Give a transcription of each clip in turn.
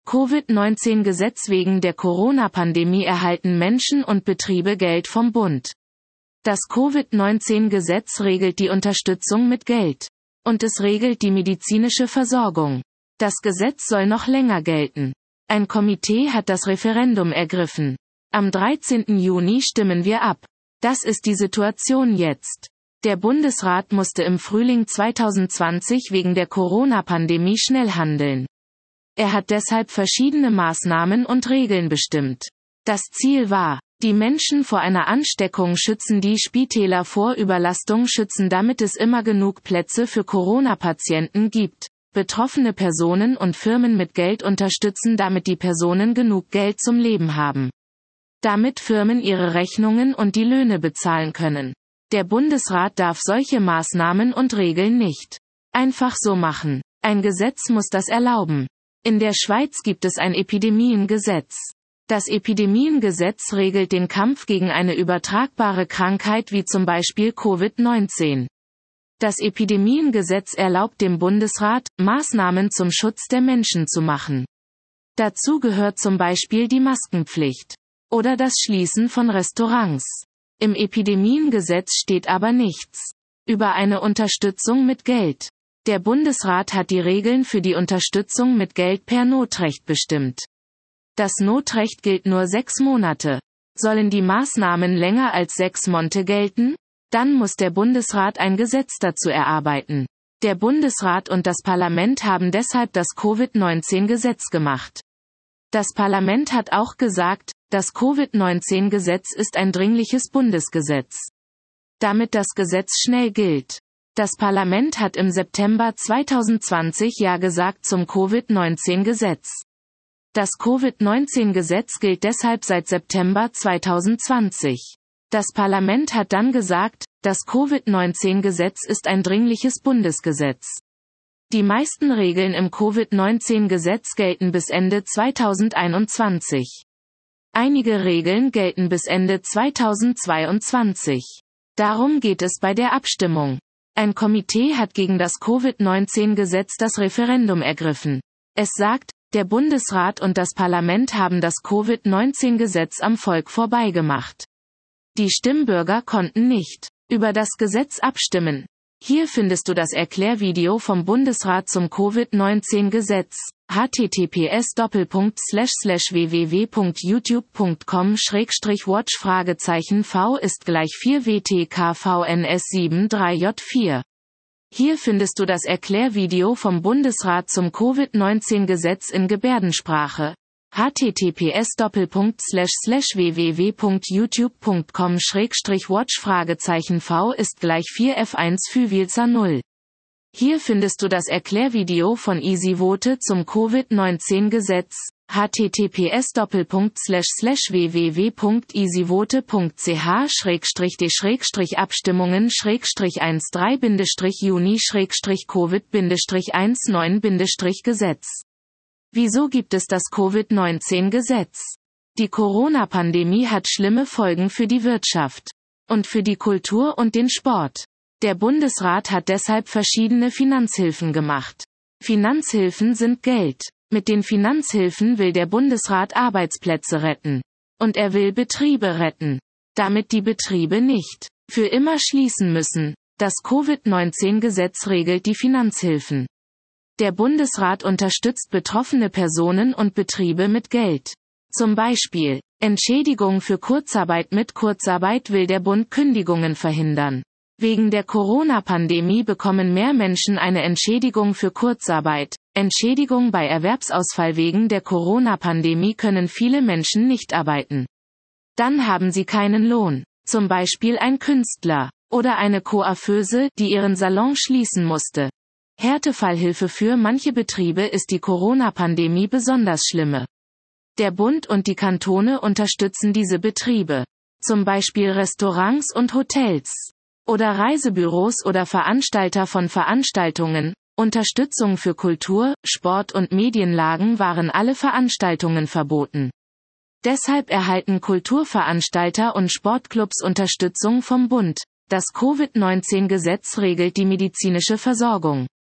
Covid-19-Gesetz. Wegen der Corona-Pandemie erhalten Menschen und Betriebe Geld vom Bund. Das Covid-19-Gesetz regelt die Unterstützung mit Geld. Und es regelt die medizinische Versorgung. Das Gesetz soll noch länger gelten. Ein Komitee hat das Referendum ergriffen. Am 13. Juni stimmen wir ab. Das ist die Situation jetzt. Der Bundesrat musste im Frühling 2020 wegen der Corona-Pandemie schnell handeln. Er hat deshalb verschiedene Maßnahmen und Regeln bestimmt. Das Ziel war, die Menschen vor einer Ansteckung schützen, die Spitäler vor Überlastung schützen, damit es immer genug Plätze für Corona-Patienten gibt, betroffene Personen und Firmen mit Geld unterstützen, damit die Personen genug Geld zum Leben haben. Damit Firmen ihre Rechnungen und die Löhne bezahlen können. Der Bundesrat darf solche Maßnahmen und Regeln nicht einfach so machen. Ein Gesetz muss das erlauben. In der Schweiz gibt es ein Epidemiengesetz. Das Epidemiengesetz regelt den Kampf gegen eine übertragbare Krankheit wie zum Beispiel Covid-19. Das Epidemiengesetz erlaubt dem Bundesrat, Maßnahmen zum Schutz der Menschen zu machen. Dazu gehört zum Beispiel die Maskenpflicht oder das Schließen von Restaurants. Im Epidemiengesetz steht aber nichts über eine Unterstützung mit Geld. Der Bundesrat hat die Regeln für die Unterstützung mit Geld per Notrecht bestimmt. Das Notrecht gilt nur 6 Monate. Sollen die Maßnahmen länger als 6 Monate gelten? Dann muss der Bundesrat ein Gesetz dazu erarbeiten. Der Bundesrat und das Parlament haben deshalb das Covid-19-Gesetz gemacht. Das Parlament hat auch gesagt, das Covid-19-Gesetz ist ein dringliches Bundesgesetz. Damit das Gesetz schnell gilt. Das Parlament hat im September 2020 Ja gesagt zum Covid-19-Gesetz. Das Covid-19-Gesetz gilt deshalb seit September 2020. Das Parlament hat dann gesagt, das Covid-19-Gesetz ist ein dringliches Bundesgesetz. Die meisten Regeln im Covid-19-Gesetz gelten bis Ende 2021. Einige Regeln gelten bis Ende 2022. Darum geht es bei der Abstimmung. Ein Komitee hat gegen das Covid-19-Gesetz das Referendum ergriffen. Es sagt, der Bundesrat und das Parlament haben das Covid-19-Gesetz am Volk vorbeigemacht. Die Stimmbürger konnten nicht über das Gesetz abstimmen. Hier findest du das Erklärvideo vom Bundesrat zum Covid-19-Gesetz. https://www.youtube.com/watch V ist gleich 4 WTKVNS 73J4. Hier findest du das Erklärvideo vom Bundesrat zum Covid-19-Gesetz in Gebärdensprache. https://www.youtube.com/watch V ist gleich 4 F1 Füwilzer 0. Hier findest du das Erklärvideo von EasyVote zum Covid-19-Gesetz. https://www.easyvote.ch/13-Juni-Covid-19-Gesetz. Wieso gibt es das Covid-19-Gesetz? Die Corona-Pandemie hat schlimme Folgen für die Wirtschaft und für die Kultur und den Sport. Der Bundesrat hat deshalb verschiedene Finanzhilfen gemacht. Finanzhilfen sind Geld. Mit den Finanzhilfen will der Bundesrat Arbeitsplätze retten. Und er will Betriebe retten. Damit die Betriebe nicht für immer schließen müssen. Das Covid-19-Gesetz regelt die Finanzhilfen. Der Bundesrat unterstützt betroffene Personen und Betriebe mit Geld. Zum Beispiel Entschädigung für Kurzarbeit. Mit Kurzarbeit will der Bund Kündigungen verhindern. Wegen der Corona-Pandemie bekommen mehr Menschen eine Entschädigung für Kurzarbeit. Entschädigung bei Erwerbsausfall. Wegen der Corona-Pandemie können viele Menschen nicht arbeiten. Dann haben sie keinen Lohn. Zum Beispiel ein Künstler oder eine Coiffeuse, die ihren Salon schließen musste. Härtefallhilfe. Für manche Betriebe ist die Corona-Pandemie besonders schlimm. Der Bund und die Kantone unterstützen diese Betriebe. Zum Beispiel Restaurants und Hotels. Oder Reisebüros oder Veranstalter von Veranstaltungen. Unterstützung für Kultur, Sport und Medienlagen waren alle Veranstaltungen verboten. Deshalb erhalten Kulturveranstalter und Sportclubs Unterstützung vom Bund. Das Covid-19-Gesetz regelt die medizinische Versorgung.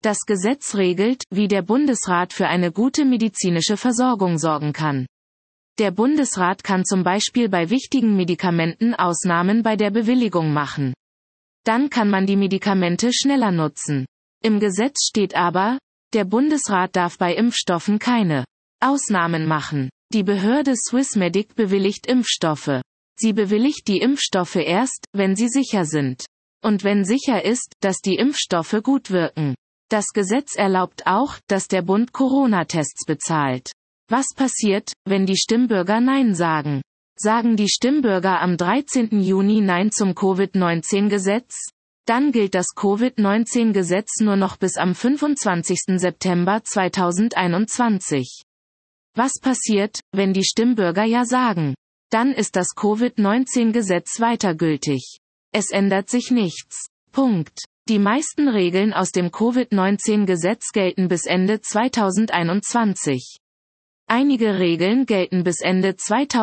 Das Gesetz regelt, wie der Bundesrat für eine gute medizinische Versorgung sorgen kann. Der Bundesrat kann zum Beispiel bei wichtigen Medikamenten Ausnahmen bei der Bewilligung machen. Dann kann man die Medikamente schneller nutzen. Im Gesetz steht aber, der Bundesrat darf bei Impfstoffen keine Ausnahmen machen. Die Behörde Swissmedic bewilligt Impfstoffe. Sie bewilligt die Impfstoffe erst, wenn sie sicher sind. Und wenn sicher ist, dass die Impfstoffe gut wirken. Das Gesetz erlaubt auch, dass der Bund Corona-Tests bezahlt. Was passiert, wenn die Stimmbürger Nein sagen? Sagen die Stimmbürger am 13. Juni Nein zum Covid-19-Gesetz? Dann gilt das Covid-19-Gesetz nur noch bis am 25. September 2021. Was passiert, wenn die Stimmbürger Ja sagen? Dann ist das Covid-19-Gesetz weiter gültig. Es ändert sich nichts. Punkt. Die meisten Regeln aus dem Covid-19-Gesetz gelten bis Ende 2021. Einige Regeln gelten bis Ende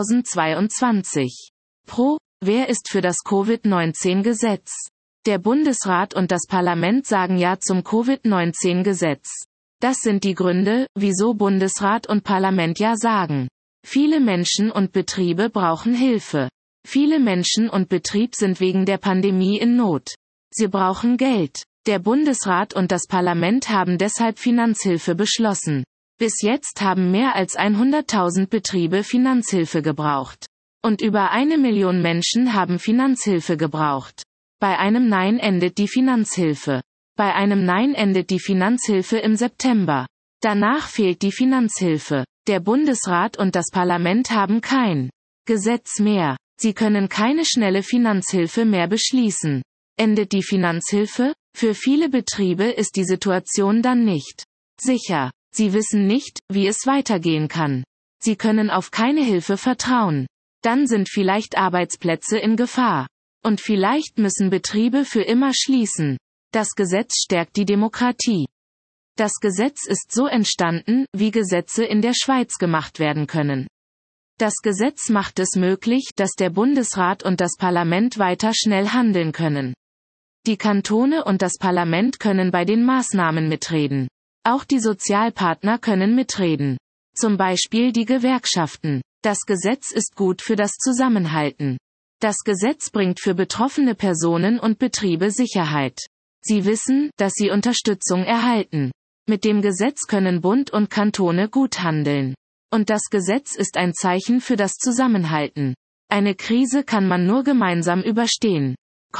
2022. Wer ist für das Covid-19-Gesetz? Der Bundesrat und das Parlament sagen Ja zum Covid-19-Gesetz. Das sind die Gründe, wieso Bundesrat und Parlament Ja sagen. Viele Menschen und Betriebe brauchen Hilfe. Viele Menschen und Betrieb sind wegen der Pandemie in Not. Sie brauchen Geld. Der Bundesrat und das Parlament haben deshalb Finanzhilfe beschlossen. Bis jetzt haben mehr als 100.000 Betriebe Finanzhilfe gebraucht. Und über 1 Million Menschen haben Finanzhilfe gebraucht. Bei einem Nein endet die Finanzhilfe. Bei einem Nein endet die Finanzhilfe im September. Danach fehlt die Finanzhilfe. Der Bundesrat und das Parlament haben kein Gesetz mehr. Sie können keine schnelle Finanzhilfe mehr beschließen. Endet die Finanzhilfe? Für viele Betriebe ist die Situation dann nicht sicher. Sie wissen nicht, wie es weitergehen kann. Sie können auf keine Hilfe vertrauen. Dann sind vielleicht Arbeitsplätze in Gefahr. Und vielleicht müssen Betriebe für immer schließen. Das Gesetz stärkt die Demokratie. Das Gesetz ist so entstanden, wie Gesetze in der Schweiz gemacht werden können. Das Gesetz macht es möglich, dass der Bundesrat und das Parlament weiter schnell handeln können. Die Kantone und das Parlament können bei den Maßnahmen mitreden. Auch die Sozialpartner können mitreden. Zum Beispiel die Gewerkschaften. Das Gesetz ist gut für das Zusammenhalten. Das Gesetz bringt für betroffene Personen und Betriebe Sicherheit. Sie wissen, dass sie Unterstützung erhalten. Mit dem Gesetz können Bund und Kantone gut handeln. Und das Gesetz ist ein Zeichen für das Zusammenhalten. Eine Krise kann man nur gemeinsam überstehen.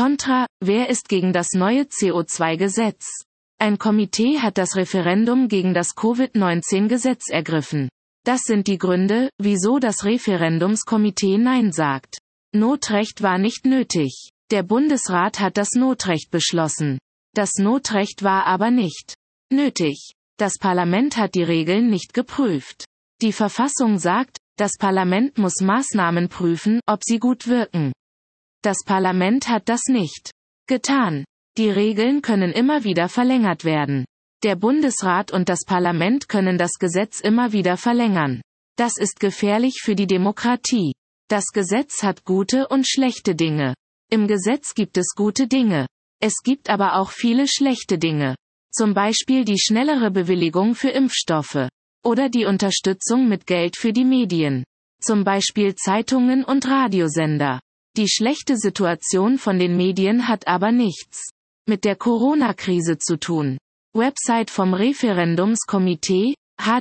Wer ist gegen das neue CO2-Gesetz? Ein Komitee hat das Referendum gegen das Covid-19-Gesetz ergriffen. Das sind die Gründe, wieso das Referendumskomitee Nein sagt. Notrecht war nicht nötig. Der Bundesrat hat das Notrecht beschlossen. Das Notrecht war aber nicht nötig. Das Parlament hat die Regeln nicht geprüft. Die Verfassung sagt, das Parlament muss Maßnahmen prüfen, ob sie gut wirken. Das Parlament hat das nicht getan. Die Regeln können immer wieder verlängert werden. Der Bundesrat und das Parlament können das Gesetz immer wieder verlängern. Das ist gefährlich für die Demokratie. Das Gesetz hat gute und schlechte Dinge. Im Gesetz gibt es gute Dinge. Es gibt aber auch viele schlechte Dinge. Zum Beispiel die schnellere Bewilligung für Impfstoffe. Oder die Unterstützung mit Geld für die Medien. Zum Beispiel Zeitungen und Radiosender. Die schlechte Situation von den Medien hat aber nichts mit der Corona-Krise zu tun. Website vom Referendumskomitee,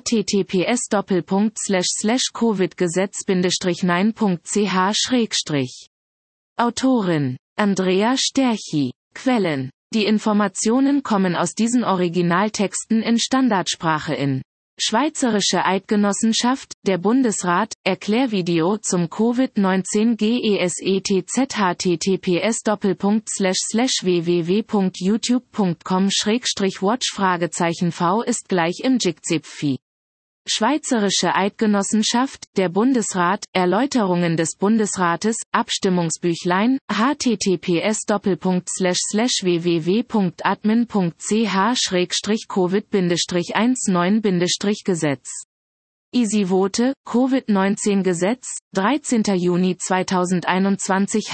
https://covidgesetz-nein.ch/. Autorin: Andrea Sterchi. Quellen: Die Informationen kommen aus diesen Originaltexten in Standardsprache in Schweizerische Eidgenossenschaft, der Bundesrat, Erklärvideo zum Covid-19-Gesetz https://www.youtube.com/watch?v ist gleich im Jigzipfi. Schweizerische Eidgenossenschaft, der Bundesrat, Erläuterungen des Bundesrates, Abstimmungsbüchlein, https://www.admin.ch/covid-19-Gesetz Easyvote, Covid-19 Gesetz, 13. Juni 2021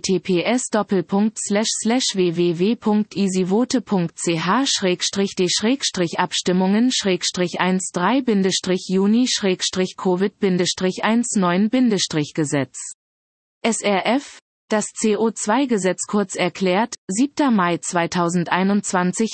https://www.easyvote.ch/d/abstimmungen -13-Juni-Covid-19-Gesetz. SRF, das CO2-Gesetz kurz erklärt, 7. Mai 2021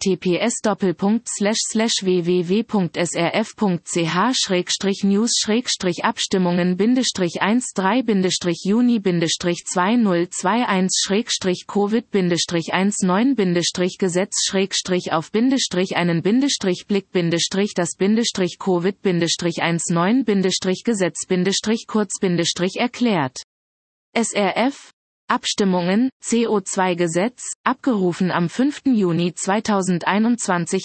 https://www.srf.ch/News-Schrägstrich-Abstimmungen-3-Bindestrich-1-9-Bindestrich-Gesetz-1-Bindestrich-Kurz-1-9-Gesetz SRF, Abstimmungen, CO2-Gesetz, abgerufen am 5. Juni 2021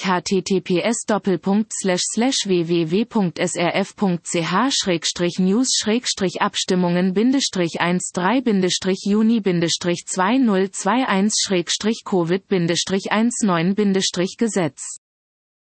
https://www.srf.ch/news-abstimmungen-1-3-Juni-2021-Covid-19-Gesetz